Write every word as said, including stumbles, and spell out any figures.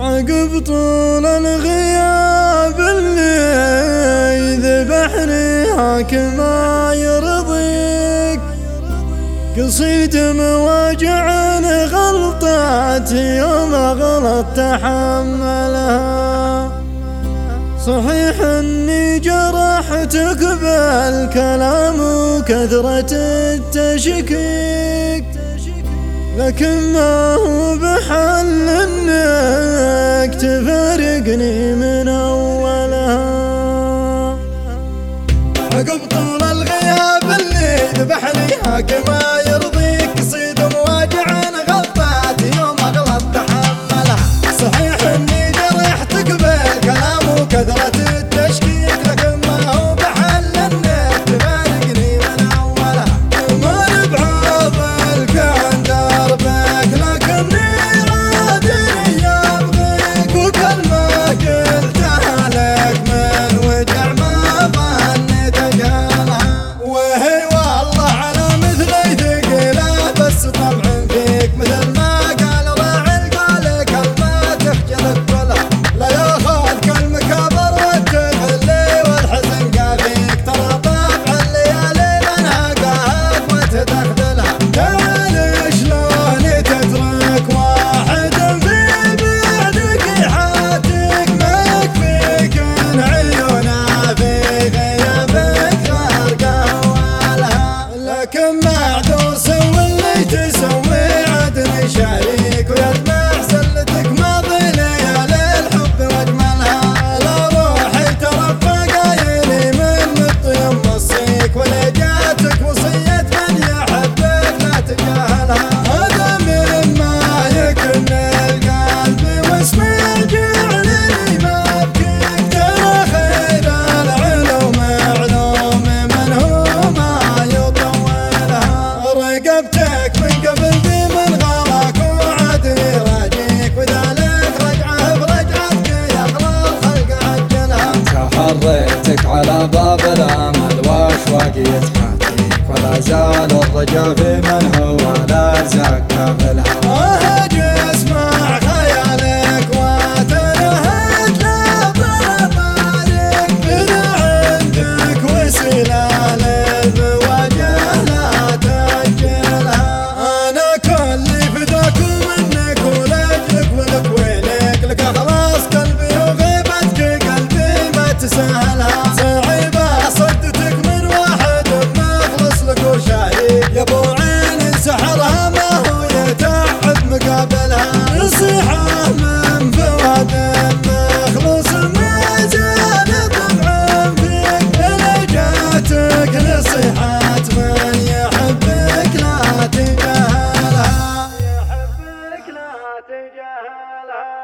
عقب طول الغياب اللي ذبحني هاك ما يرضيك، قصيد مواجع غلطاتي يوم غلط تحملها. صحيح اني جرحتك بالكلام وكثرة التشكيك، لكن ما هو بحل انك تفارقني من اولها. عقب طول الغياب اللي ذبحني هاك ما يرضيك، قصيد مواجع غلطاتي يوم اغلط تحملها. صحيح اني جرحتك بالكلام وكثرة التشكيك، لكن ما هو بحل انك تفارقني من اولها. ما نبعض الكون دربك، لكني عادني يبغيك، وكل ما قلتها لك من وجع ما ظنيت اجهلها. وهي والله على مثلي ثقيلة، بس طمع فيك مثل ما قال راعي القال كلمة تخجلك كلها. لا ياخذ كلمك كبر والتخلي والحزن قافيك، ترى طبع الليالي منها قاهك وتدخلها. تعال شلون تترك واحد في بعدك يحاتيك، ما يكفيك ان عيونه في غيابك غرقه ولها. لكن معدوس واللي تسوي عدني شريك، ويدمع سلتك ماضي ليالي الحب واجملها. لا روحي ترفق عيني من الطيب مصيك، ولا جاتك وصية من يحبك لا تجاهلها. هذا مما يكن القلب واسمع جعلني ما ابكيك، ترى خير العلوم معلوم من هو ما يطولها. رقبتك من قبل ذي من غلاك وعدني راجيك، وذلك رجعه برجعتك يغلى الخلق عجلها. تحريتك على باب الامل واشواقي يتحاتيك، ولا زال الرجا في من هو لا زاك كافلها. اهج اسمع خيالك وتنهد لا طلبالك، اذا عندك وسيلة للمواجهة لا تأجلها. انا كلي فداك ومنك ولاجلك ولك ويلك، لك خلاص قلبي وغيبتك قلبي ما تسهلها. صعيبة صدتك من واحد مخلص لك وشريك، يا ابو عين سحرها ما هو يتعب مقابلها. نصيحة من فؤاد مخلص ما زال طمعا فيك، إذا جاتك نصيحات من يحبك لا تجاهلها. يحبك لا تجاهلها.